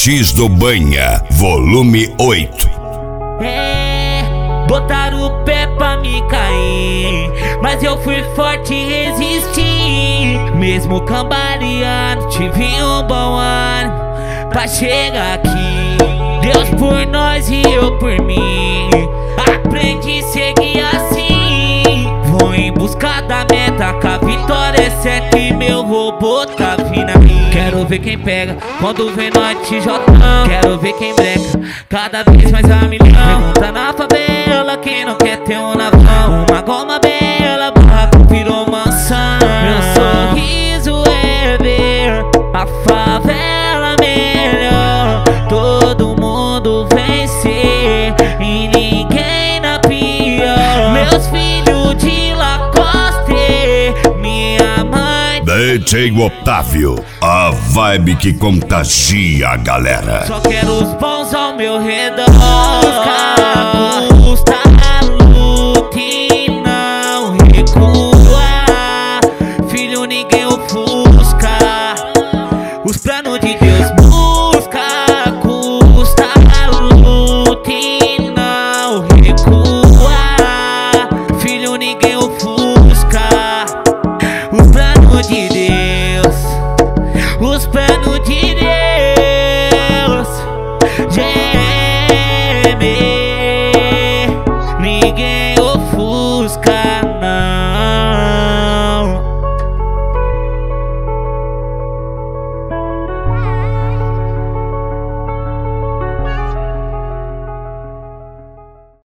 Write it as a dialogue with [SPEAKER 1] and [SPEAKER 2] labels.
[SPEAKER 1] X do Banha, volume 8.
[SPEAKER 2] Botaram o pé pra me cair, mas eu fui forte e resisti. Mesmo cambaleando, tive um bom ano pra chegar aqui. Deus por nós e eu por mim, aprendi a seguir assim. Vou em busca da meta, que a vitória é certa e meu robô tá vindo a mim. Quero ver quem pega quando vem no tijolão. Quero ver quem breca cada vez mais a milhão. Pergunta na favela quem não quer ter um navão. Uma goma bela, barraco virou mansão. Meu sorriso é ver a favela melhor. Todo mundo vencer e ninguém na pior. Meus filhos de Lacoste, minha mãe
[SPEAKER 1] DJ Otávio, a vibe que contagia a galera.
[SPEAKER 2] Só quero os bons ao meu redor.